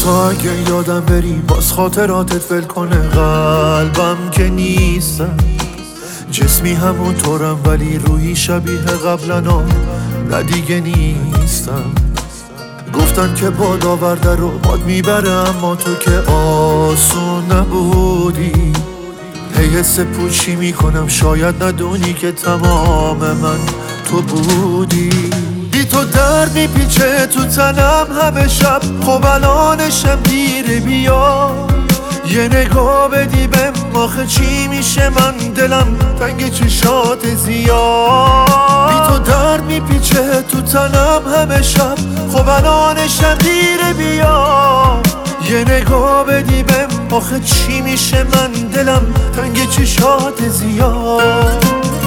حتی اگه یادم بری باز خاطراتت ول کنه قلبم که نیستم. جسمی همونطورم ولی روحی شبیه قبلنا نه دیگه نیستم. گفتن که باد آورده رو باد میبره اما تو که آسون نبودی. هی حس پوچی میکنم شاید ندونی که تمام من تو بودی. بی تو درد میپیچه تو تنم همه شب، خب الانشم دیره بیا یه نگاه بدی بهم آخه چی میشه من دلم تنگ چشات زیاد. بی تو درد میپیچه تو تنم همه شب، خب الانشم دیره بیا یه نگاه بدی بهم آخه چی میشه من دلم تنگ چشات زیاد.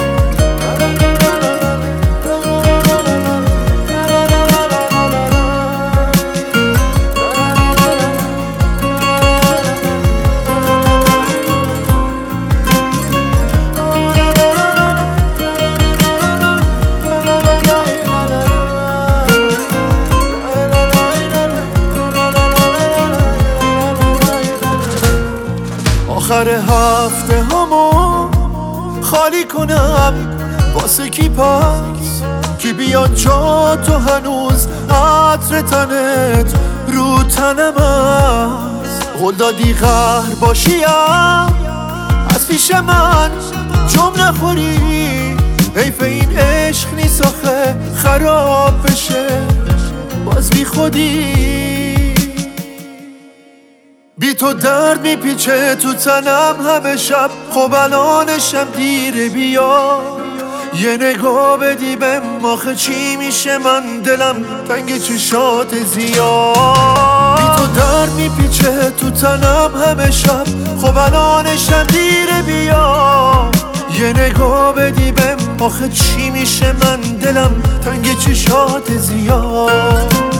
آخر هفته همو خالی کنم واسه کی پس کی بیاد جا تو هنوز عطر تنت رو تنم است. قول دادی قهر باشیم از پیش من جم نخوری، حیف این عشق نیست آخه خراب بشه باز بی خودی. بی تو درد میپیچه تو تنم همه شب، خب الانشم دیره بیا یه نگاه بدی بهم آخه چی میشه من دلم تنگ چشات زیاد. بی تو درد میپیچه تو تنم همه شب، خب الانشم دیره بیا یه نگاه بدی بهم آخه چی میشه من دلم تنگ چشات زیاد.